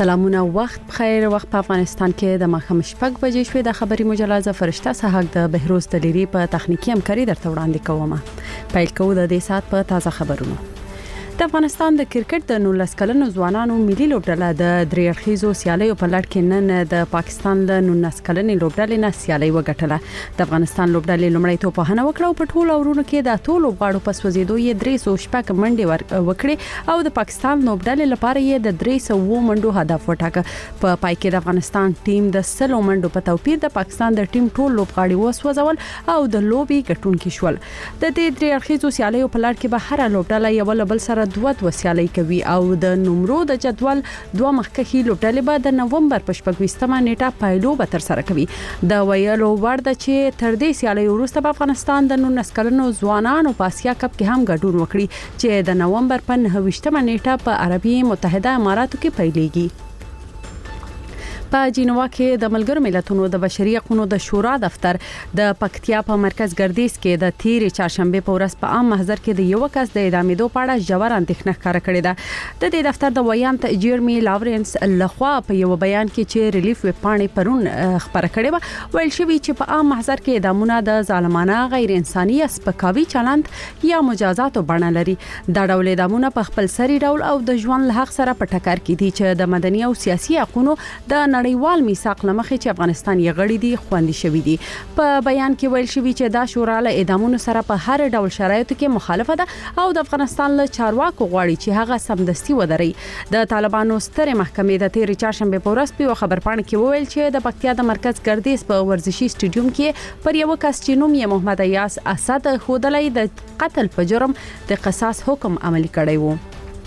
سلامونه وخت بخیر. وخت په افغانستان کې د ماښام شپږ بجې شوې. د خبري مجله فرشته صحاک د بهروز دلیری په تخنیکی همکاري درته وړاندې کوم. پیل کوو د دې سات په تازه خبرونو. د افغانستان د کرکټ د 19 کلنو ځوانانو ملي لوبډله د درې اړخیزو سیالیو په لړ کې نن د پاکستان له 19 کلنې لوبډلې نه سیالي وګټله. د افغانستان لوبډلې لومړی توپخانه وکړه او په ټولو اورونو کې د ټولو غاړو په سوځېدو یې 300 منډې وکړې او د پاکستان لوبډلې لپاره یې د 300 منډو هدف وټاکه. په پای کې د افغانستان ټیم د 100 منډو په توپیر د پاکستان د ټیم ټول لوبغاړي وسوځول او د لوبي ګټونکي شول. د دې درې اړخیزو سیالیو په لړ کې به هر لوبډله یو بل سره دوه سیالي کوي او د نمرو د جدول دوه مخکخي لوبډلې به د نومبر په 26مه نیټه پایلو به تر سره کوي. د ویلو وړ د چې تر دې سیالي وروسته په افغانستان د 19 کلنو ځوانانو په اسیا کپ کې هم ګډون وکړي چې د نومبر په 29مه نیټه په عربي متحده اماراتو کې پیلېږي. په جنوا کې د ملګرو ملتونو د بشري حقوقو د شورا دفتر د پکتیا په مرکز ګردیز کې د تیرې چهارشنبه په ورځ په عام محضر کې د یو کس د اعدامېدو په اړه ژور اندېښنه ښکاره کړې ده. د دې دفتر د ویانت جیرمی لاورنس لخوا په یو بیان کې چې ریلیف وپاڼې پرون خبره کړې و ویل شوی چې په عام محضر کې اعدامونه د ظالمانه غیر انساني سپکاوي چلند یا مجازاتو بڼه لري. دا ډول اعدامونه په خپل سری ډول او د ژوند له حق سره په ټکر کې دي چې د مدني او سیاسي حقوقو د نړیوال میثاق لمخې چې افغانستان یې غړي دي خوندي شوی دي. په بیان کې ویل شوی چې دا شورا له اعدامونو سره په هر ډول شرایطو کې مخالفه ده او د افغانستان له چارواکو غواړي چې هغه سمدستي ودري. د طالبانو ستره محکمې د تیر چهارشنبه په ورځ په خبرپاڼه کې وویل چې د پکتیا د مرکز ګردیز په ورزشي سټیډیوم کې پر یو کس چې نوم یې محمد ایاس اسد خودلې د قتل په جرم د قصاص حکم عملي کړی وو.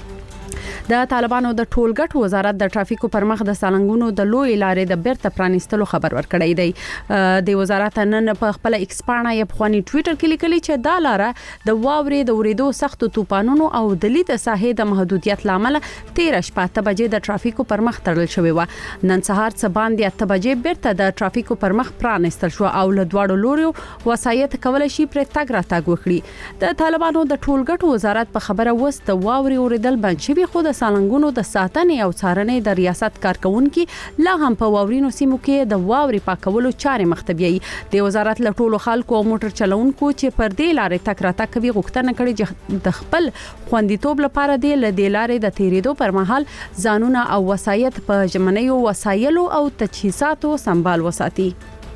د طالبانو د ټولګټ وزارت د ټرافیکو پر مخ د سالنګونو د لوی لارې د بیرته پرانیستلو خبر ورکړی دی. د وزارت نن په خپل ایکس پاڼه یې په خواني ټوئیټر کې لیکلي چې دا لاره د واورې د ورېدو سختو طوفانونو او د لید ساحې د محدودیت لامل 13 بجې د ټرافیکو پر مخ تړل شوی و. نن سهار څه باندې 8 بجې بیرته د ټرافیکو پر مخ پرانیستل شو او له دواړو لوريو وسایت کولای شي پر تګ راتګ وکړي. د طالبانو د ټولګټ وزارت په خبره وست د واورې ورېدل بند شوی خو د سالنګونو د ساتنې او څارنې د ریاست کارکونکو لا هم په واورینو سیمو کې د واوري پاکولو چارې مختبي. د وزارت له ټولو خلکو او موټر چلونکو چې پر دې لارې تک راتګ کوي غوښتنه کړې چې د خپل خوندیتوب لپاره د لارې د تیریدو پر مهال ځانونه او وسایت په ژمنیو وسایلو او تجهیزاتو سمبال وساتي.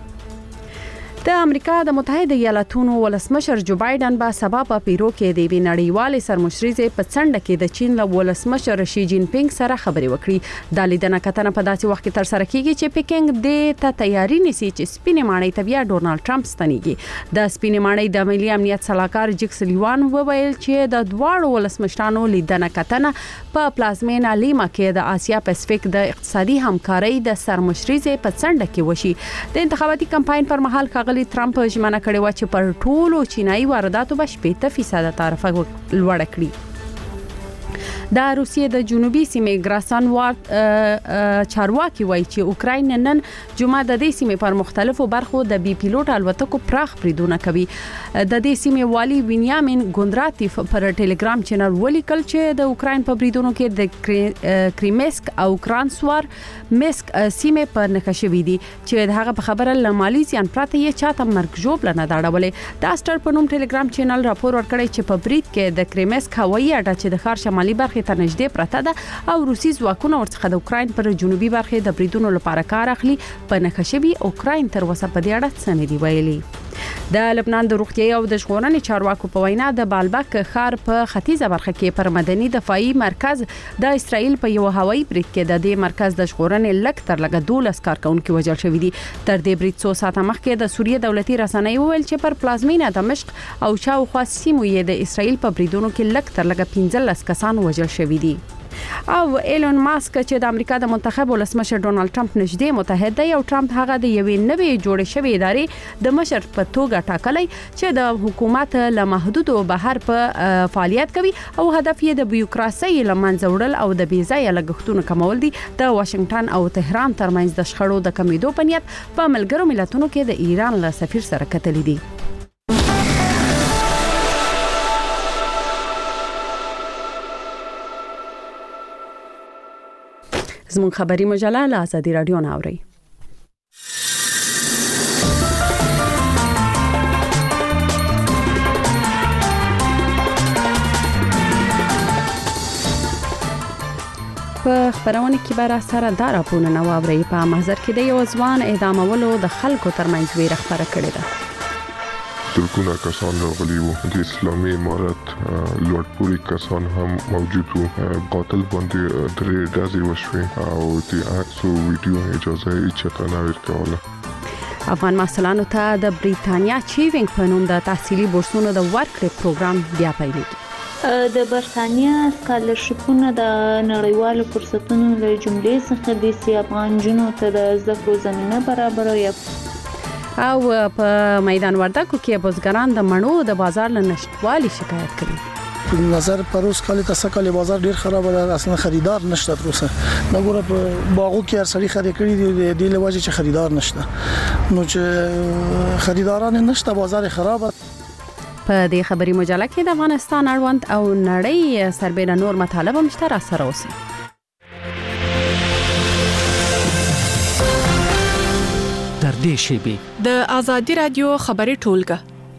د امریکا د متحده ایالاتونو ولسمشر جو بایدن به سبا په پیرو کې د نړیوال سرمشرۍ په څنډه کې د چین له ولسمشر شي جین پینګ سره خبرې وکړي. د لیدنه کتنه په داسې وخت کې تر سره کیږي چې پکینګ د ته تیاری نیسي چې سپینې ماڼۍ ته بیا ډونالد ټرمپ ستنیږي. د سپینې ماڼۍ د ملي امنیت صلاحکار جک سلیوان وویل چې د دواړو ولسمشرانو لیدنه کتنه په پلازمینه لیما کې د آسیا پاسفیک د اقتصادي همکارۍ د سرمشرۍ په څنډه کې وشي. د انتخاباتي کمپاین پر مهال ټرمپ ژمنه کړې و چې پر ټولو چینایي وارداتو به 80% تعرفه لوړ کړي. د روسیې د جنوبي سیمې ګراسان وارد چارواکي وایي چې اوکراین نن جمعه د دې سیمې پر مختلفو برخو د بي پیلوټ الوتکو پراخ بریدونه کوي. د دې سیمې والی وینیامین ګوندراتیف پر ټلګرام چینل ولیکل چې د اوکراین په بریدونو کې د کریمسک او کرانسوار مسک سیمې په نښه دي چې هغه په خبره له مالي زیان پراته یې چاته مرګ ژوبله نه داړولې. د استر په نوم ټلګرام چینل راپور ورکړی چې په برید کې د کریمسک هوایي اډه چې د ښار شمالي برخه ته نږدې پراته ده او روسي ځواکونه ورڅخه د اوکراین پر جنوبي برخه د بریدونو لپاره کار اخلي. په نښه اوکراین تر اوسه په دې اړه څه نه دی ویلي. د لبنان د روغتیا او د ژغورنې چارواکو په وینا د بالبک ښار په ختیځه برخه کې پر مدني دفاعي مرکز د اسرائیل په یو هوایي برید کې د دې مرکز د ژغورنې لک تر لګه 12 کارکونکو وژل شوی دي. تر دې برید 100 ساعته مخکې د سوریه دولتي رسنۍ وویل چې پر پلازمینه دمشق او شاوخوا سیمو یې د اسرائیل په بریدونو کې لک تر لګه 15 کسان وژل شوی دي. او ایلون ماسک چې د امریکا د منتخب ولسمشر ډونالد ټرمپ نږدې متحد دی او ټرمپ هغه د یوې نوې جوړې شوې ادارې د مشر په توګه ټاکلی چې د حکومت له محدودو بهر په فعالیت کوي او هدف یې د بیوروکراسي لمنځه وړل او د بیځایه لګښتونو کمول دي. د واشنگټن او تهران ترمنځ د شخړو د کمیدو په نیت په ملګرو ملتونو کې د ایران له سفیر سره کتلې دي. زموږ خبري مجله له ازادي رادیو نه اوري. په خبرونه کې بار سره دا راپورونه نو اوري. په محضر کې د یو ځوان اعدامولو د خلکو ترمنځ ویره خبره کړې ده. زرګونه کسان راغلي وو، د اسلامي امارت لوړپوړي کسان هم موجود وو. قاتل باندې درې ډزې وشوې او د عکس او ویډیو اجازه یې چاته نه ورکوله. افغان محصلانو ته د بریټانیا چیوینګ په نوم د تحصیلي بورسونو د ورکړې پروګرام بیا پیلېږي. د برتانیا سکالرشپونه د نړیوالو فرصتونو له جملې څخه د افغان جنونو ته د زده کړو زمينه برابروي. او په میدان وردګو کې بزګران د مڼو د بازار له نشټوالي شکایت کوي. نظر پروس کال تاسو کال بازار ډیر خراب ده، اصلا خریدار نشته تر اوسه. نګوره په باغو کې هر سړي خرید کړي دی لوجه چې خریدار نشته، نو چې خریداران نشته بازار خراب. په دې خبري مجله کې د افغانستان اړوند او نړۍ سربېره نور مطالب مشترک سره اوسي. در دې شیبې د ازادي رادیو خبري ټولګه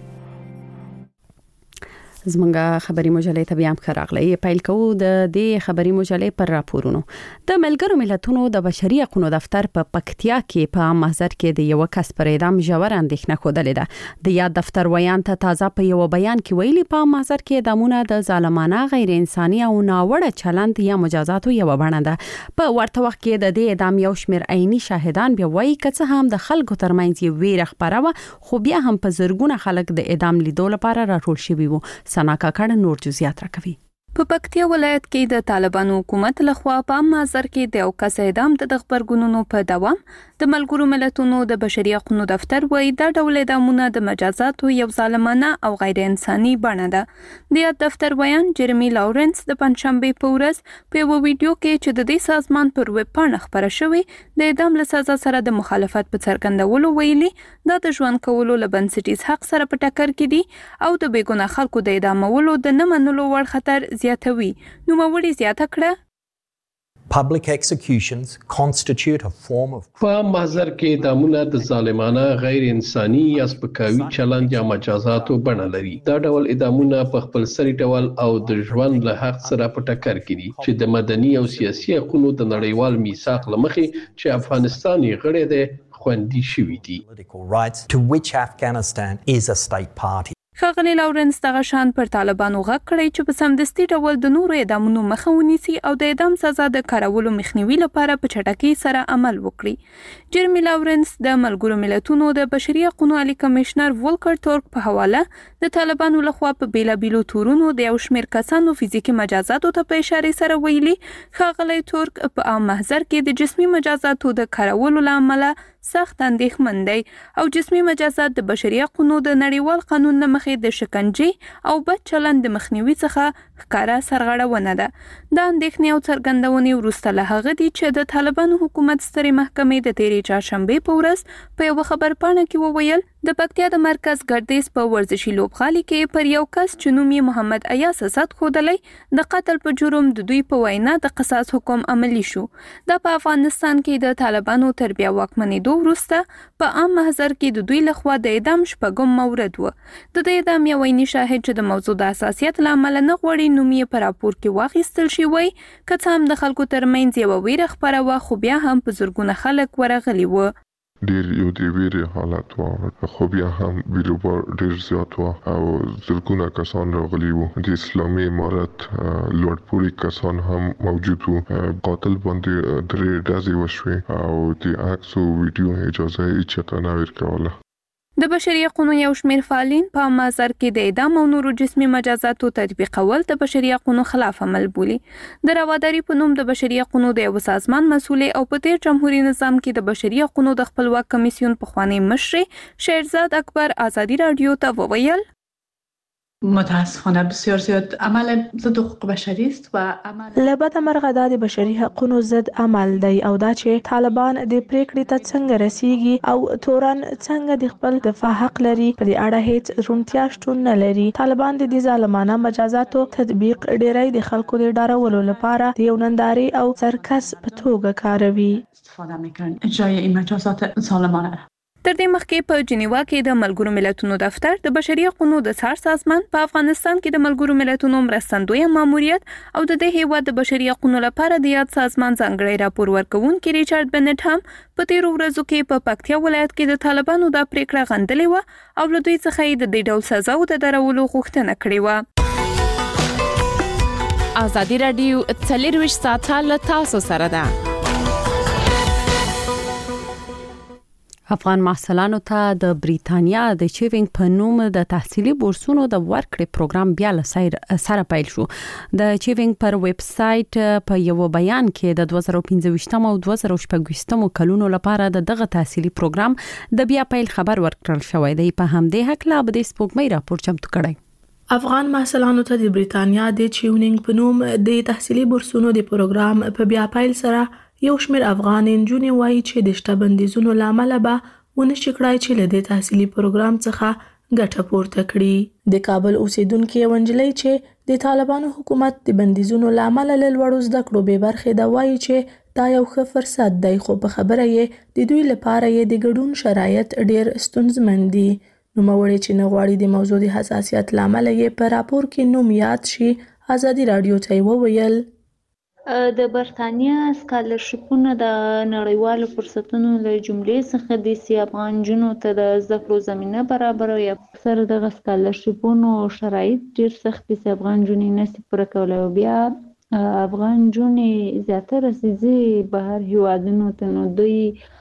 زمونږه خبري مجلې ته بیا راغلی. پیل کوو د دې خبري مجلې پر راپورونو. د ملګرو ملتونو د بشري حقوقو دفتر په پکتیا کې په محضر کې د یو کس پر اعدام ژور اندېښنه خوده ده. د یاد دفتر ویان ته تازه په یو بیان کې ویلي په محضر کې اعدامونه د ظالمانه غیر انساني او ناوړه چلند یا مجازاتو یو بڼه ده. په ورته وخت کې د دې اعدام یو شمېر عیني شاهدان بیا وایي چې هم د خلکو ترمنځ ویره خبره و، خو بیا هم په زرګونه خلک د اعدام لیدو لپاره راټول شوي وو. سنا کاکړ نور جزئیات راکوي. په پکتیا ولایت کې د طالبانو حکومت لخوا په محضر کې د یو کس اعدام د خبرګونونو په دوام د ملګرو ملتونو د بشري حقوقو دفتر وایي دا ډول اعدامونه د مجازاتو یو ظالمانه او غیر انساني بڼه ده. د دفتر ویان جرمی لاورنس د پنځشنبه په ورځ په یو ویډیو کې چې د دې سازمان پر ویب پاڼه خبره شوې د اعدام له سزا سره د مخالفت په څرګندولو ویلي دا د ژوند کولو له بنسټیز حق سره په ټکر کې دي او د بیګناه خلکو د اعدامولو د نه منلو وړ خطر زیاتوي. نو موري زیاته کړه Public executions constitute a form of په محضر کې اعدامونه د ظالمانه غیر انساني یا سپکاوي چلند یا مجازاتو بڼه لري. دا ډول اعدامونه په خپل سری ډول او د ژوند له حق سره په ټکر کې دي چې د مدني او سیاسي حقوقو د نړیوال میثاق لمخې چې افغانستان یې غړی دی خوندي شوی دي. political rights to which Afghanistan is a state party. ښاغلي لاورنس دغه شان پر طالبانو غږ کړی چې په سمدستي ډول د نورو اعدامونو مخه ونیسي او د اعدام سزا د کارولو مخنیوي لپاره په چټکۍ سره عمل وکړي. جرمی لاورنس د ملګرو ملتونو د بشري حقوقو عالی کمشنر ولکر تورک په حواله د طالبانو لخوا په بیلابیلو تورونو د یو شمېر کسانو فزیکي مجازاتو ته په اشاره سره ویلي ښاغلي تورک په عام محضر کې د جسمي مجازاتو د کارولو لامل سخت اندېښمن دی او جسمي مجازات د بشري حقوقو د نړیوال قانون نه مخې د شکنجې او بد چلند د مخنیوي څخه ښکاره سرغړونه ده. دا اندېښنې او څرګندونې وروسته له هغه دي چې د طالبانو حکومت سترې محکمې د تېرې چهارشنبې په ورځ په یو خبرپاڼه کې وویل د پکتیا د مرکز ګردیز په ورزشي لوبغالي کې پر یو کس چې نوم یې محمد ایاس اسد ښودلی د قتل په جرم د دوی په وینا د قصاص حکم عملی شو. دا په افغانستان کې د طالبانو تر بیا واکمنېدو وروسته په عام محضر کې د دوی لخوا د اعدام شپږم مورد و. د دې اعدام یو عیني شاهد چې د موضوع د حساسیت له امله نه غواړي نوم یې په راپور کې واخیستل شي وایي که څه هم د خلکو ترمنځ یوه ویره خپره وه خو بیا هم په زرګونه خلک ورغلي وه. ډیر یو دی ویری حالت و خو بیا هم بیروبار ډیر زیات و او زرګونه کسان راغلي وو. د اسلامي امارت لوړپوړي کسان هم موجود وو. قاتل باندې درې ډزې وشوې او د عکس او ویډیو اجازه یې چاته نه ورکوله. د بشري حقوقو یو شمېر فعالین په محضر کې د اعدام او نورو جسمي مجازاتو تطبیقول د بشري حقوقو خلاف عمل بولي. د رواداري په نوم د بشري حقوقو د یو سازمان مسؤلې او په تیر جمهوریت نظام کې د بشري حقوقو د خپلواک کمیسیون پخوانی مشر شهرزاد اکبر ازادي رادیو ته وویل متاسفانه بسیار زیاد عمل ضد حقوق بشری است و عمل لبد مرغه د بشري حقوقو ضد عمل دی او دا چې طالبان د پریکړې ته څنګه رسیږي او تورن څنګه د خپل دفاع حق لري په دې اړه هیڅ روڼتیا شتون نه لري. طالبان د دې ظالمانه مجازاتو تطبیق ډیری د خلکو د ډارولو لپاره د یو ننداري او سرکس په توګه کاروي. استفاده میکنن اجرای این مجازات ظالمانه. تر دې مخکې په جنیوا کې د ملګرو ملتونو دفتر د بشري حقوقو د څار سازمان په افغانستان کې د ملګرو ملتونو مرستندوی ماموریت او د دې هیواد د بشري حقوقو لپاره د یاد سازمان ځانګړی راپور ورکوونکي ریچارډ بنټ هم په تیرو ورځو کې په پکتیا ولایت کې د طالبانو د پریکړه غندلې و او له دوی څخه یې د دې ډول سزاو د درولو غوښتنه کړې و. ازادي راډیو 24 ساعته له تاسو سره ده. افغان محصلانو ته د بریتانیا د چیوینګ په نوم د تحصیلي بورسونو د ورکړې پروګرام بیا له سره پیل شو. د چیوینګ پر ویب سټ په یو بیان کې د 2015 او 2016 کلونو لپاره دغه تحصیلي پروګرام د بیا پیل خبر ورکړل شوی دی. په همدې حق لا به د سپوږمۍ راپور چمتو کړی. افغان محصلانو ته د بریتانیا د چیوینګ په نوم د تحصیلي بورسونو د پروګرام په بیا پیل سره یو شمېر افغان نجونې وایي چې د شته بندیزونو له امله به ونشي کړای چې له دې تحصیلي پروګرام څخه ګټه پورته کړي. د کابل اوسیدونکې یوه نجلۍ چې د طالبانو حکومت د بندیزونو له امله له لوړو زده کړو بې برخې ده وایي چې دا یو ښه فرصت دی، خو په خبره یې د دوی لپاره یې د ګډون شرایط ډېر ستونزمن دي. نوموړې چې نه غواړي د موضوع د حساسیت له امله یې په راپور کې نوم یاد شي ازادي راډیو ته یې وویل د برتانیا سکالرشپونه د نړیوالو فرصتونو له جملې څخه دي چې افغان نجونو ته د زده کړو زمینه برابروي. اکثر دغه سکالرشپونو شرایط ډېر سخت دي چې افغان نجونې نشي پوره کولی او بیا افغان نجونې زیاتره ځي بهر هیوادونو ته، نو دوی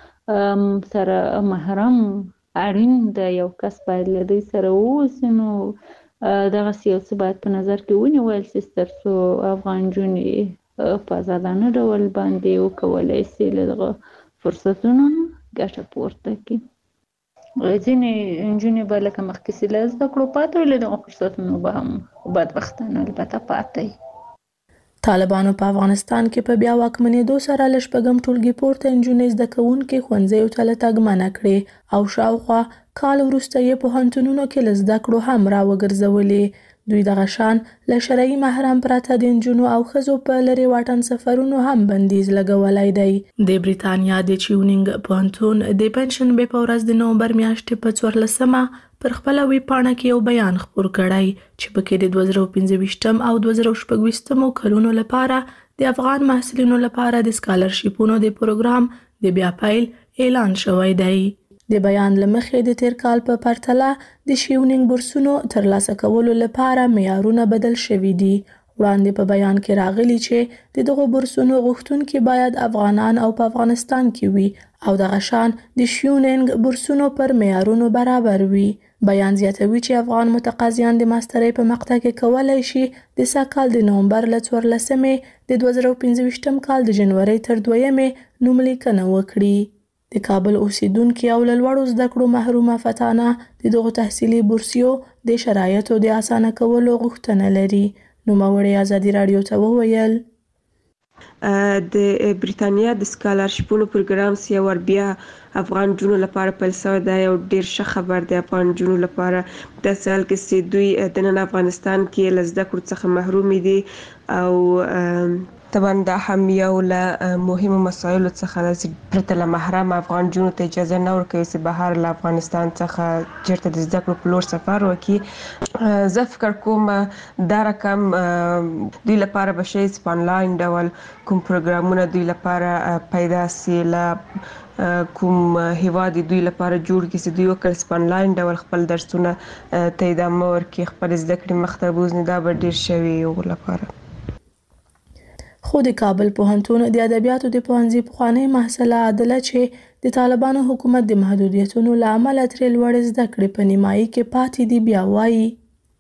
سره محرم اړین د یو کس باید له دوی سره واوسي. نو دغه یو څه باید په نظر کې ونیول شي تر څو افغان نجونې په آزادانه ډول باندې وکولای شي له دغه فرصتونو ګټه پورته کړي. ځینې نجونې به لکه مخکې چې له زده کړو پاتې وي، له دغه فرصتونو به هم بدبختانه البته پاتې وي. طالبانو په افغانستان کې په بیا واکمنېدو سره له شپږم ټولګي پورته نجونې زده کوونکې ښوونځیو ته له تګ منع کړې او شاوخوا کال وروسته یې پوهنتونونو کې له زده کړو هم راوګرځولې. دوی دغه شان له شرعي محرم پرته د نجونو او ښځو په لرې واټن سفرونو هم بندیز لګولی دی. د بریتانیا د چیونینګ پوهنتون د پنجشنبې په ورځ د نومبر میاشتې په 14 پر خپله ویب پاڼه کې یو بیان خپور کړی چې پکې د 2015 او 2016 کلونو لپاره د افغان محصلینو لپاره د سکالرشپونو د پروګرام د بیا پیل اعلان شوی دی. د بیان له مخې د تیر کال په پرتله د شیونینګ بورسونو ترلاسه کولو لپاره معیارونه بدل شوي دي. وړاندې په بیان کې راغلي چې د دغو بورسونو غوښتونکي باید افغانان او په افغانستان کې وي او دغه شان د شیونینګ بورسونو پر معیارونو برابر وي. بیان زیاتوي چې افغان متقاضیان د ماسترۍ په مقطع کې کولی شي د سږکال د نومبر له 14 د 2015 کال د جنورۍ تر 2 نوملیکنه وکړي. د کابل اوسیدونکي او له لوړو زده کړو محرومه فتانه د دغو تحصیلي بورسیو د شرایطو د اسانه کولو غوښتنه لري. نوموړې ازادي راډیو ته وویل د بریتانیا د سکالرشپونو پروګرام سی ور بیا افغان جنو لپاره پیل شوی دی او ډیر ښه خبر دی افغان جنو لپاره د سال کې چې دوی د نن افغانستان کې له زده کړو څخه محروم دي او طبعا دا هم یو له مهمو مسایلو څخه ده چې پرته له محرم افغان جنو ته اجازه نه ورکوي چې بهر له افغانستان څخه چیرته د زده کړو په لور سفر وکړي. زه فکر کوم دا رقم دوی لپاره به شي چې په انلاین ډول کوم پروګرامونه دوی لپاره پیدا سي له کوم هیواد دوی لپاره جوړ کړي چې دوی وکړي چې په انلاین ډول خپل درسونه ته ادامه ورکړي، خپل زده کړې مخ ته بوځي. دا به ډیر شوي هغو لپاره. خو د کابل پوهنتون د ادبیاتو د پوهنځي پخوانۍ محصله عادله چې د طالبانو حکومت د محدودیتونو له امله ترې لوړې زده کړې په نیمایي کې پاتې دي بیا وایي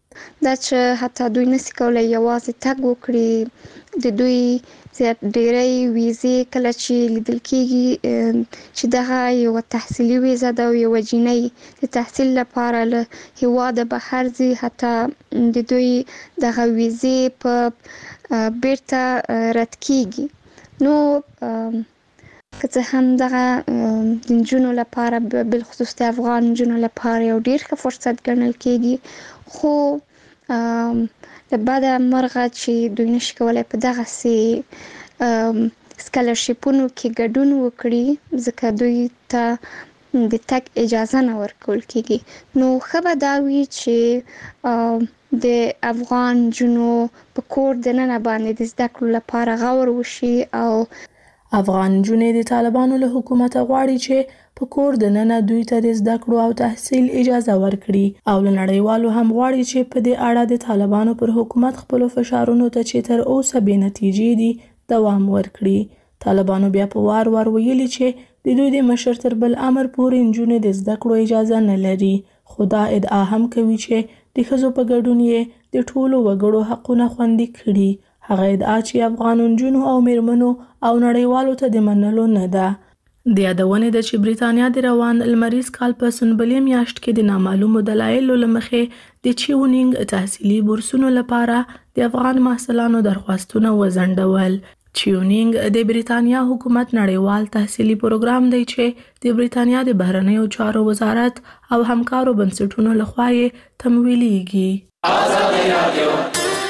دا چې حتی دوی نشي کولای یوازې تګ وکړي د دوی زیات ډیری ویزې کله چې لیدل کېږي چې دغه یو تحصیلي ویزه ده او یو جنۍ د تحصیل لپاره له هیواده بهر ځي حتی د دوی دغه ویزې په بیرته رد کېږي نو که څه هم دغه د نجونو لپاره بالخصوص د افغان نجونو لپاره یو ډیر ښه فرصت ګڼل کېږي خو د بده مرغه چې دوی نشي کولای په دغه سکالرشیپونو کې ګډون وکړي ځکه دوی ته د تک اجازه نه ورکول کېږي نو ښه به دا وي چې د افغان نجونو په کور دننه باندې د زده کړو لپاره غور وشي او افغان نجونې د طالبانو له حکومت غواړي چې په کور دننه دوی ته د زده کړو او تحصیل اجازه ورکړي او له نړیوالو هم غواړي چې په دې اړه د طالبانو پر حکومت خپل فشارونو ته چې تر اوسه بې نتیجې دي دوام ورکړي طالبانو بیا په وار ویلي چې د دوی د مشر تر بل امر پورې نجونې د زده کړو اجازه نه لري خو دا ادعا هم کوي چې د ښځو په ګډون یې د ټولو وګړو حقونه خوندي کړي هغه ادعا چې افغان نجونو او میرمنو او نړیوالو ته د منلو نه ده د یادونې ده چې بریتانیا د روان لمریز کال په سنبلې میاشت کې د نامعلومو دلایلو له مخې د چیونینګ تحصیلي بورسونو لپاره د افغان محصلانو درخواستونه وځنډول چیونینګ د بریتانیا حکومت نړیوال تحصیلي پروګرام دی چې د بریتانیا د بهرنیو چارو وزارت او همکارو بنسټونو لخوا یې تمویلېږي آزادي رادیو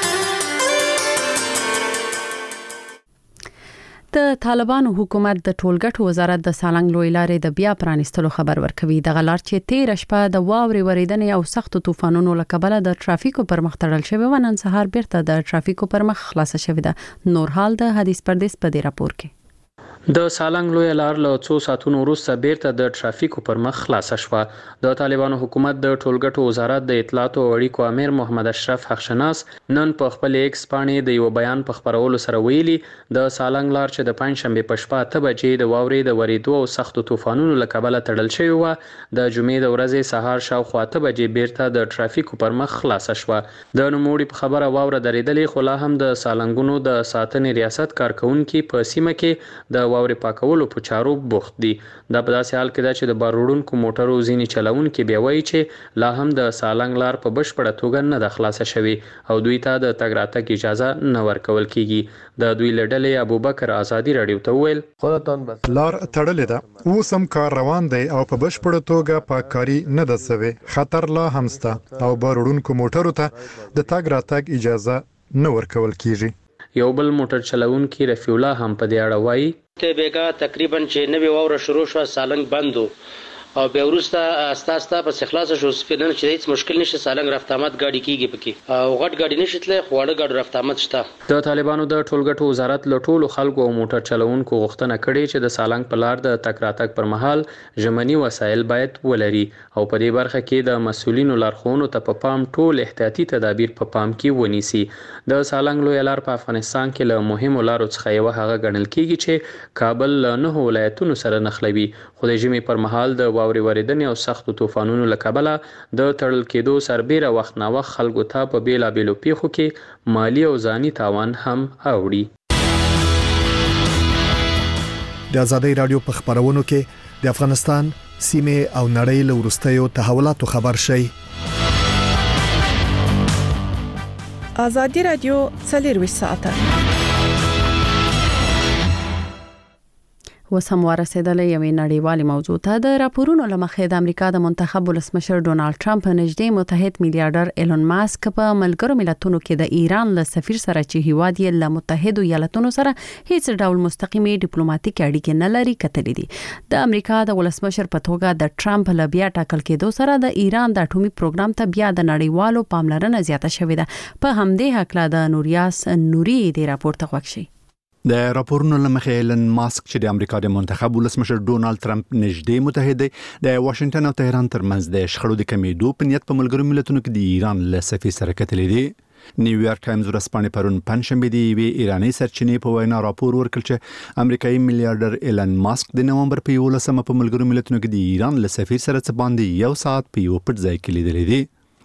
د طالبانو حکومت د ټولګټو وزارت د سالنګ لوی لارې د بیا پرانیستلو خبر ورکوي د غلار چې 13 شپه د واوري وریدنې او سختو طوفانونو له کبله د ټرافیکو پر مخ تړل شوی و نن سهار بیرته د ټرافیکو پر مخ خلاص شوی ده نور حال د حدیث پردیس په دې راپور کې د سالنګ لوی لار له 2 ساعتونو وروسته بیرته د ټرافیکو پر مخ خلاص شوه د طالبانو حکومت د ټولګټو وزارت د اطلاعات او اړیکو امیر محمد اشرف حقشناس نن په خپل ایکس باندې د یو بیان په خبرولو سره ویلي د سالنګ لار چې د پنځشنبه په شپه 8 بجې د واوري د وریدو او سختو طوفانونو له کبله تړل شوی و د جمعې د ورځې سهار شاوخوا 8 بجې بیرته د ټرافیکو پر مخ خلاص شوه د نوموړي په خبره واوره درېدلې خو لا هم د سالنګونو د ساتنې ریاست کارکونکو په سیمه کې د واوري پاکولو په چارو بوخت دي دا په داسې حال کې ده چې د باروړونکو موټرو ځینی چلونکو بیا وایي چې لا هم د سالنګ لار په بشپړه توګه نه د خلاص شوی او دوی ته د تګ راتګ اجازه نه ورکول کیږي د دوی لړلې ابوبکر آزادی رادیو ته ویل لار تړلې ده اوس هم کار روان دی او په بشپړه توګه پاککاری نه ده سوی خطر لا هم شته او باروړونکو موټرو ته د تګ راتګ اجازه نه ورکول کیږي یو بل موټر چلونکي رفیع الله هم په دې اړه وایي ته بیګا تقریبا چې نوې واوره شروع شو سالنګ بندو او بیا ورسته استا په خلاص شو سپینن چې هیڅ مشکل نشي سالنګ رفت آمد گاډي کیږي پکې او غټ گاډي نشitله خوړه گاډي رفت آمد شته د طالبانو د ټولګټو وزارت له ټولو خلکو او موټر چلوونکو غوښتنه کړې چې د سالنګ په لار د تک راتګ پر مهال ژمنی وسایل باید ولري او په دې برخه کې د مسولینو لارښوونو ته په پام ټول احتیاطي تدابیر په پام کې ونیسي د سالنګ لوی لار په افغانستان کې له مهمو لارو څخه یو هغه ګڼل کیږي چې کابل له 9 ولایتونو سره نښلوي خو د ژمي پر مهال د واوري وریدنې او سختو طوفانونو له کبله د تړل کېدو سربېره وخت نا وخت خلکو ته په بیلابېلو پیښو کې مالی او ځاني تاوان هم اوړي د آزادۍ رادیو په خبرونو کې د افغانستان سیمه او نړۍ له وروستیو تحولاتو خبر شي آزادۍ رادیو 24 ساعته وسم ورسېدلې یوې نړیوالې موضوع ته د راپورونو لمخې د امریکا د منتخب ولسمشر ډونالد ټرمپ نږدې متحد میلیارډر ایلون ماسک په ملګرو ملتونو کې د ایران له سفیر سره چې هیواد یې له متحدو ایالاتونو سره هیڅ ډول مستقیمي ډیپلوماټیک اړیکې نه لري کتلې دي د امریکا د ولسمشر په توګه د ټرمپ له بیا ټاکل کېدو سره د ایران د اټومي پروګرام ته بیا د نړیوالو پاملرنه زیاته شوې ده په همدې حق لا د نوریاس نوري د راپور ته وښي د راپورونو لمخې ایلن ماسک چې د امریکا د منتخب ولسمشر ډونالد ټرمپ نږدې متحد دی د واشنگټن او تهران ترمنځ د شخړو د کمیدو په نیت په ملګرو ملتونو کې د ایران له سفیر سره کتلې دي نیویارک ټایمز ورځپاڼې پرون پنځشنبه دی وی ایرانی سرچینې په وینا راپور ورکړ چې امریکایي میلیارډر ایلن ماسک د نومبر په 11مه په ملګرو ملتونو کې د ایران له سفیر سره څه باندې یو ساعت په یو پټ ځای کې لیدل دي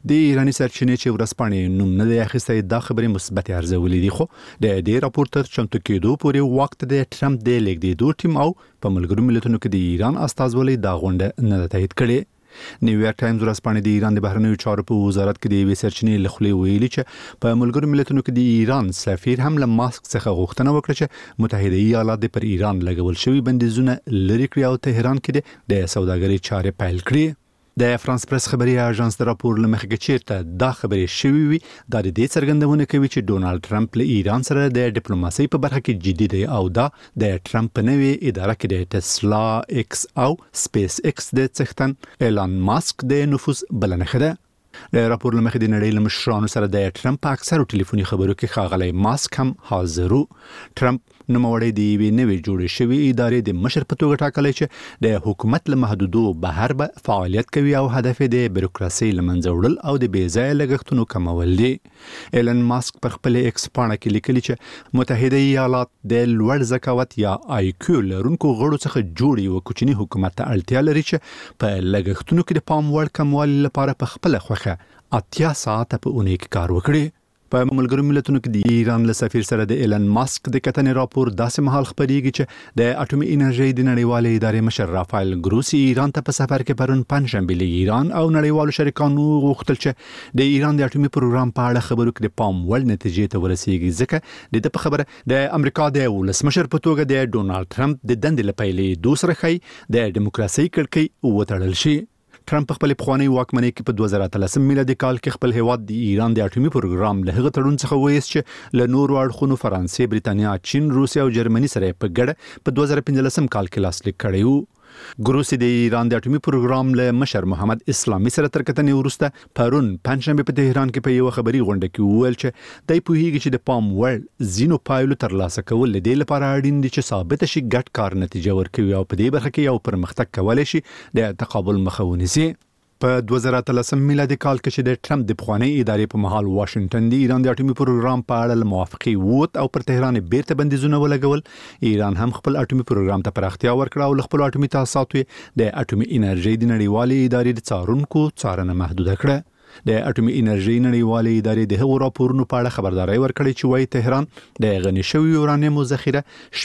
د ایرانی سرچینې چې ورسپانې نوم نه دی اخیستی دا خبرې مثبت ارزولې دي، خو د دې راپور تر چمتو کېدو پورې وخت د ټرمپ د لیږدېدو ټیم او په ملګرو ملتونو کې د ایران استازولۍ دا غونډه نه تایید کړې. نیویارک ټایمز ورځپاڼې د ایران د بهرنیو چارو په وزارت کې د یوې سرچینې له خولې ویلي چې په ملګرو ملتونو کې د ایران سفیر هم له ماسک څخه غوښتنه وکړه چې متحده ایالات پر ایران لګول شوي بندیزونه لرې کړي او تهران کې د سوداګرۍ چارې پیل کړي. د فرانس پریس خبري اژانس د راپور لمخې کې چیرته دا خبرې شوي وي دا د دې څرګندونه کوي چې ډونالد ټرمپ له ایران سره د ډیپلوماسۍ په برخه کې جدي دی او دا د ټرمپ په نوې اداره کې د ټسلا ایکس او سپیس ایکس د څښتن ایلان ماسک د نفوذ بلنه خده. د راپور لمخې د نړۍ له مشرانو سره د ټرمپ اکثر ټلیفوني خبرو کې ښاغلی ماسک هم حاضر وو. ټرمپ نوموړی د یوې نوې جوړې شوې ادارې د مشر په توګه ټاکلی چې د حکومت له محدودو بهر به فعالیت کوي او هدف یې د بیروکراسۍ له منځه وړل او د بې ځایه لګښتونو کمول دي. ایلن ماسک پر خپل ایکس پاڼه کې لیکلي چې متحده ایالات د لوړ ذکاوت یا آی کیو لرونکو غړو څخه جوړ یو کوچني حکومت ته اړتیا لري چې په لګښتونو کې د پام وړ کموالي لپاره په خپل خوخه 80 ساعته په اونۍ کې کار وکړي. په ملګرو ملتونو کې د ایران له سفیر سره د ایلن ماسک د کتنې راپور داسې مهال خبرېږي چې د اټومي انرژي د نړیوالې ادارې مشر رافایل ګروسی ایران ته په سفر کې پرون پنځشنبه له ایران او نړیوالو شریکانو غوښتل چې د ایران د اټومي پروګرام په اړه خبرو کې د پام وړ نتیجې ته ورسیږي، ځکه د په خبره د امریکا د ولسمشر په توګه د ډونالد ټرمپ د دندې لپاره دوسر خي د دیموکراسي کړکۍ وتړل شي. ټرمپ خپل پخوانی واکمنۍ کې په 2013 میلادي کال کې خپل هیواد د ایران د اټومي پروګرام له هغه تړون څخه وایست چې له نورو اړخونو فرانسې، بریتانیا، چین، روسیا او جرمني سره په ګډه په 2015 کال کې لاسلیک کړی وو. ګروسی د ایران د اټومي پروګرام له مشر محمد اسلامي سره تر کتنې وروسته پرون پنځشنبه په تهران کې په یو خبري غونډه کې وویل چې دای پوهیږي چې د پام وړ زینو پایلو ترلاسه کول د دې لپاره اړین دي چې ثابت شي ګډ کار نتیجه ورکوي او په دې برخه کې یو پرمختګ کولای شي د تقابل مخه ونیسي. په 2013 میلادي کال کې چې د ټرمپ د پخوانی ادارې په محل واشنگټن د ایران د اټومي پروګرام په اړه موافقه ووت او پر تهران بیرته بندیزونه ولګول. ایران هم خپل اټومي پروګرام ته پراختیا ورکړه او خپل اټومي تاسیساتو د اټومي انرژي د نړیوالې ادارې د څارونکو څارنه محدوده کړه. د اټومي انرژي نړیوالې ادارې د هغو راپورونو په اړه خبرداري ورکړې چې وايي تهران د غني شوی یورانیم ذخیره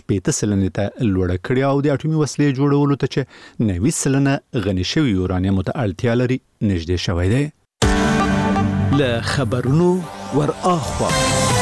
80% ته لوړه کړې او د اټومي وسلې جوړولو ته چې 90% غني شوی یورانیم ته اړتیا لري نږدې شوی دی. له خبرونو ور اخوا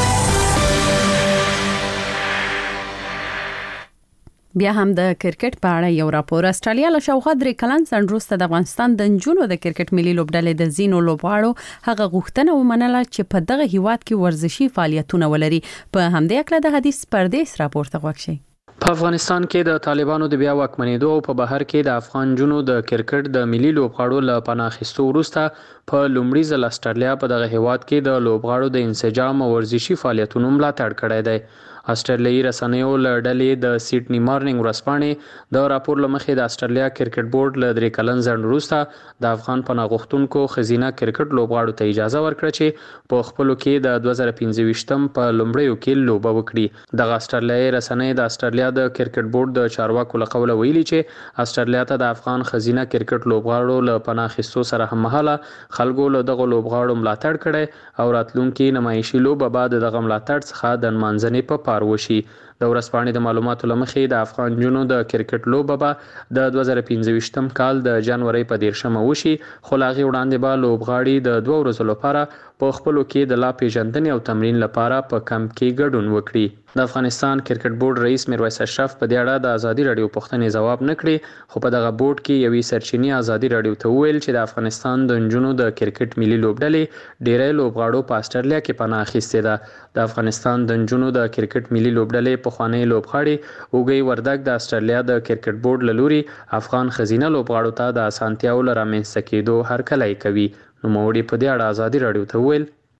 بیا هم د کرکټ په اړه یو راپور. استرالیا له شاوخوا 3 کلن ځنډ وروسته د افغانستان د نجونو د کرکټ ملي لوبډلې د زینو لوبغاړو هغه غوښتنه ومنله چې په دغه هیواد کې ورزشي فعالیتونه ولري. په همدې اړه د حدیث پردیس راپور ته غوښ شي. په افغانستان کې د طالبانو د بیا واکمنېدو او په بهر کې د افغان جنو د کرکټ د ملي لوبغاړو له پناه اخیستو وروسته په لومړي ځل استرالیا په دغه هیواد کې د لوبغاړو د انسجام او ورزشي فعالیتونو ملاتړ کړی دی. استرالیایي رسنیو له ډلې د سیډني مارنینګ ورځپاڼې د راپور له مخې د استرالیا کرکټ بورډ له 3 کلن ځنډ وروسته د افغان پناه غوښتونکو ښځینه کرکټ لوبغاړو ته اجازه ورکړه چې په خپلو کې د 2015 په لومړیو کې لوبه وکړي. دغه استرالیایي رسنۍ د استرالیا د کرکټ بورډ د چارواکو له قوله ویلي چې استرالیا ته د افغان ښځینه کرکټ لوبغاړو له پناه اخیستو سره هممهاله خلکو له دغه لوبغاړو ملاتړ کړی او راتلونکي نمایشي لوبه بعد دغه ملاتړ څخه د نمانځنې په وشي. د ورځپاڼې د معلوماتو لمخې د افغان جنو د کرکټ لوبه به د 2015 کال د جنوري په 13 وشي، خو لا غي وړاندې به لوبغاړي د 2 ورځې لپاره په خپلو کې د لا پیژندنې او تمرین لپاره په کمپ کې ګډون وکړي. د افغانستان کرکټ بورډ رئیس میرویس اشرف په دې اړه د ازادي رادیو پوښتنې ځواب نه کړی، خو په دغه بورډ کې یوې سرچینې ازادي رادیو ته وویل چې د افغانستان د نجونو د کرکټ ملي لوبډلې ډېری لوبغاړو په استرالیا کې پناه اخیستې ده. د افغانستان د نجونو د کرکټ ملي لوبډلې پخوانی لوبغاړي اوږی وردګ د استرالیا د کرکټ بورډ له لوري افغان ښځینه لوبغاړو ته د اسانتیاو له رامنځته کېدو هرکلی کوي. نوموړي په دې اړه ازادي رادیو ته وویل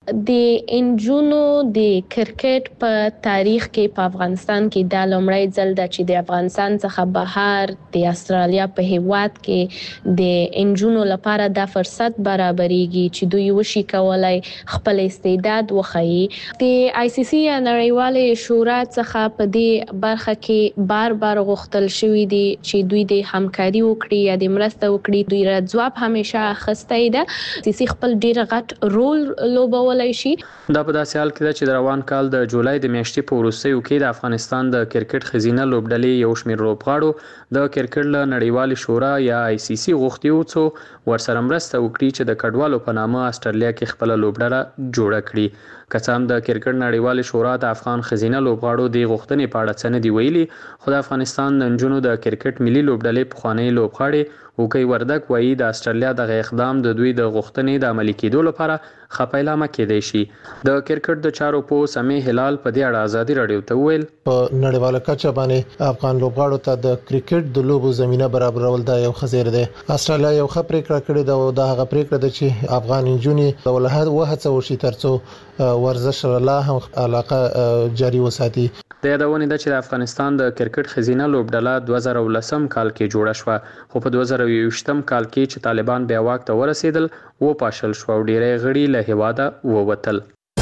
د انجونو د کرکټ په تاریخ کې په افغانستان کې د لومړی ځل د چې د افغانستان څخه بهر د استرالیا په هیواد کې د انجونو لپاره د فرصت برابرېږي چې دوی وشي کولای خپل استعداد وښيي. د آی سی سی نړیوالې شورا څخه په دې برخه کې بار غوښتل شوی دی چې دوی د همکاري وکړي یا د مرسته وکړي. دوی را ځواب همیشه اخیستی ده. سی سی خپل ډیر غټ رول لوبولای شي. دا په داسې حال کې ده چې د روان کال د جولای د میاشتې په وروستیو کې د افغانستان د کرکټ خزینه لوبډلې یو شمېر لوبغاړو د کرکټ له نړیوالې شورا یا آی سی سی غوښتي وو څو ورسره مرسته وکړي چې د کډوالو په نامه استرالیا کې خپل لوبډله جوړه کړي. که څه هم د کرکټ نړیوالې شورا د افغان خزینه لوبغاړو د غوښتنې په اړه څه نه دي ویلي، خو د افغانستان د نجونو د کرکټ ملي لوبډلې پخوانی لوبغاړي وکي وردک وایي د استرالیا دغه اقدام د دوی د غوښتنې د عملي کېدو لپاره خپایلامه کېدای شي. د کرکټ د چارو په سمې هلال په دې اړه ازادي رادیو ته ویل په نړیواله کچه باندې افغان لوبغاړو ته د کرکټ د لوبو زمينه برابرول دا یو خزیر دی. استرالیا یو ښه پریکړه کړې ده او دا هغه پریکړه ده چې افغان انجونې د ولهد وهڅه وشي ترڅو ورزش لا هم علاقه جاري وساتي. د یادونه ده چې د افغانستان د کرکټ خزینه لوبډله 2010 کال کې جوړه شوه، خو په 2020 کال کې چې طالبان بیا واک ته ورسېدل و پاشل شو او ډېری غړي له هیواده ووتل.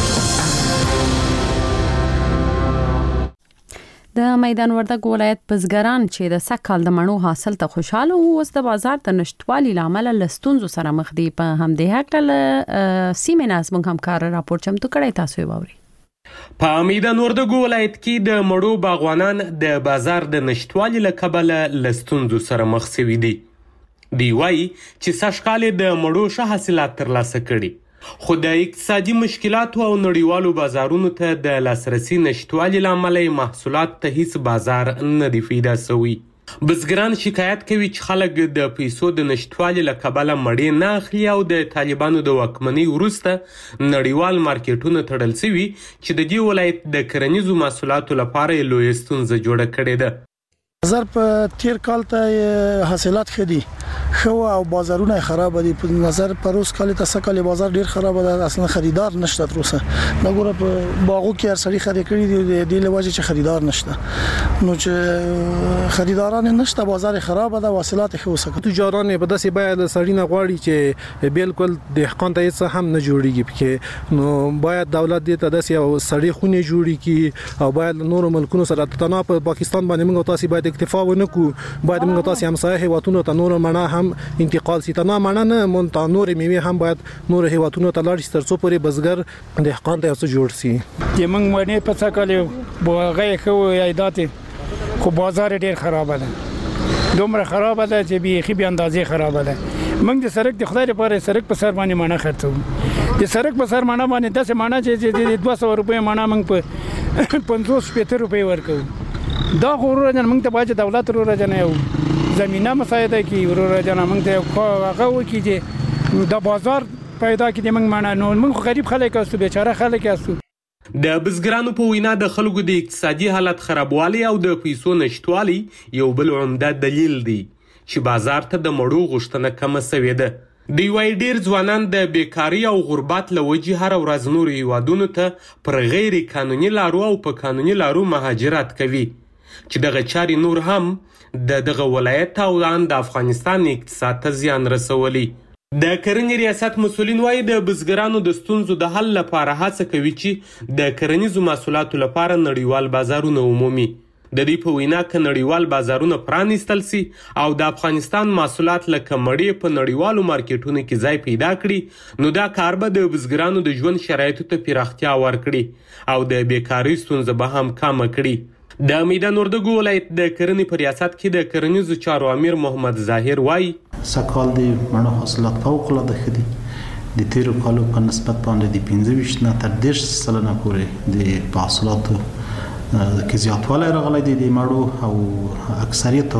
د میدان وردګ ولایت بزګران چې د سکهال د مڼو حاصل ته خوشاله وو، اوس د بازار د نشټوالي لامل لستونزو سره مخ دي. په همدې هکله سیمه نازمن همکار راپور چمتو کړی، تاسو یې واورئ. په میدان وردګ ولایت کې د مڼو باغوانان د بازار د نشټوالي له کبله لستونزو سره مخ شوي دي. دی وایي چې سږکال د مڼو ښه حاصلات ترلاسه کړي، خو د اقتصادي مشکلاتو او نړیوالو بازارونو ته د لاسرسي نشټوالي له امله محصولات ته هیڅ بازار نه دی پیدا شوی. بزګران شکایت کوي چې خلک د پیسو د نشټوالي له کبله مڼې نه اخلي او د طالبانو د واکمنۍ وروسته نړیوال مارکیټونه تړل شوي چې د دې ولایت د کرنیزو محصولاتو لپاره یې لویه ستونزه جوړه کړې ده. بازار په تیر کال ته حاصلات خدي خو او بازارونه خراب دي. په نظر پروس کال ته سکه بازار ډیر خراب ده، اصلا خریدار نشته تر اوسه. نګوره په باغو کې هر سړي خرید کړي دي د لوجه چې خریدار نشته، نو چې خریداران نشته بازار خراب ده، حاصلات خو سکه تجاران په داسې باید سړي نه غواړي چې بالکل دهقان ته هیڅ هم نه جوړیږي پکې، نو باید دولت دې ته داسې او سړي خونه جوړي کی او باید نور ملکونو سره تنه په پاکستان باندې موږ تاسو باید اکتفا ونکو، باید موږ تاسو همسایه هیوادونو ته نور مڼه هم انتقال سي. تنه مڼه نه مونږ نور میوه هم باید نور هیوادونو ته لاړ شي ترڅو پورې بزګر دهقان ته څه جوړ سي. چې موږ باندې په څکلې بوغه خو یادات خو بازار ډیر خراب ده، دومره خراب ده چې به خې اندازې خراب ده. موږ د سړک د خدای لپاره سړک په سر باندې مڼه خرڅو، د سړک په سر مڼه باندې 10 مڼه چې 200 روپے مڼه موږ په 570 روپے ورکو. دا غوړه جن موږ ته باید دولت ورو راځنه یو زمينه مساعده کی ورو راځنه موږ ته هغه وکړي چې د بازار پیدا کړي. موږ معنی نو موږ غریب خلک اوسو، بیچاره خلک اوسو. د بزګرانو په وینا د خلکو د اقتصادي حالت خرابوالي او د پیسو نشټوالي یو بل عمده دلیل دی چې بازار ته د مړو غوښتنه کم شوې ده. دی وای ډیر ځوانان د بیکاری او غربت لوجې هر ورځ نور هیوادونو ته پر غیر قانوني لارو او په قانوني لارو مهاجرت کوي، چې دغه چاري نور هم دغه ولایت او د افغانستان اقتصاد ته زیان رسولي. د کرنې ریاست مسولین وایي د بزګرانو د ستونزو د حل لپاره هڅه کوي چې د کرنیزو محصولاتو لپاره نړیوال بازارونه عمومي. د دې په وینا ک نړیوال بازارونه پرانیستل سي او د افغانستان محصولات لکه مړې په نړیوالو مارکیټونو کې ځای پیدا کړي، نو دا کار به د بزګرانو د ژوند شرایطو ته پیراختیا ورکړي او د بیکاری ستونزه به هم کم کړي. د میدان وردګ ولایت د کرنې په ریاست کې د کرنیزو چارو امیر محمد ظاهر وایي سکهال د مڼو حاصلات فوق العاده ښه دي. د تیرو کالو په نسبت باندې د 15 نه تر 10% پورې د محصولاتو کې زیاتوالی راغلی دی. د مڼو او اکثریت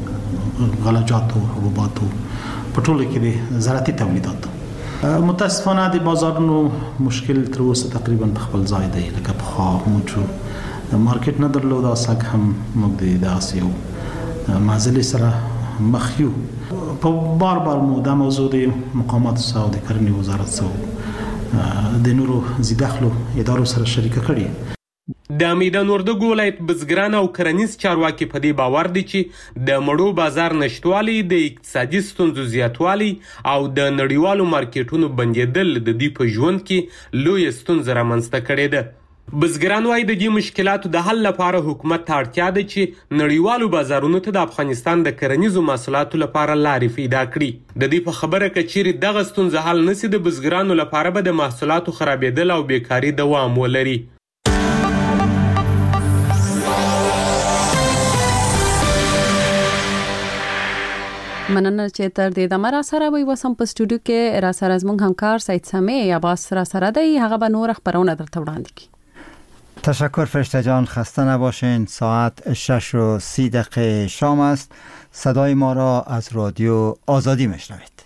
غلجاتو او حبوباتو په ټولو کې د زراعتي تولیداتو متاسفانه د بازارونو مشکل تر اوسه تقریبا په خپل ځای دی. لکه پخوا موږ مارکیټ نه درلود، اساک هم موږ د آسیو معضلې سره مخ یو. په بار مو دا موضوع د مقامات سره د کرنې وزارت سره د نورو زیدخلو ادارو سره شریک کړي. د میدان وردګو ولایت بزګران او کرنیز چارواکي په دې باور دي چې د مړو بازار نشټوالي د اقتصادي ستونزو زیاتوالی او د نړیوالو مارکیټونو بندیدل د دې په ژوند کې لوی ستونزه رامنځته کړې ده. بزګران وايي د دې مشکلاتو د حل لپاره حکومت ته اړتیا ده چې نړیوالو بازارونو ته د افغانستان د کرنیزو محصولاتو لپاره لارې پیدا کړي. د دې په خبره کې چې دغه ستونزه حل نشي د بزګرانو لپاره به د محصولاتو خرابېدل او بیکاري دوام ولري. مننه چې تر دې دمه را سره وي وسم په سټوډیو کې را سره زموږ همکار سید سامي عباس را سره دی هغه به نور خبرونه درته وړاندې کړي. تشکر فرشته جان، خسته نباشین. ساعت 6:30 شام است. صدای ما را از رادیو آزادی میشنوید.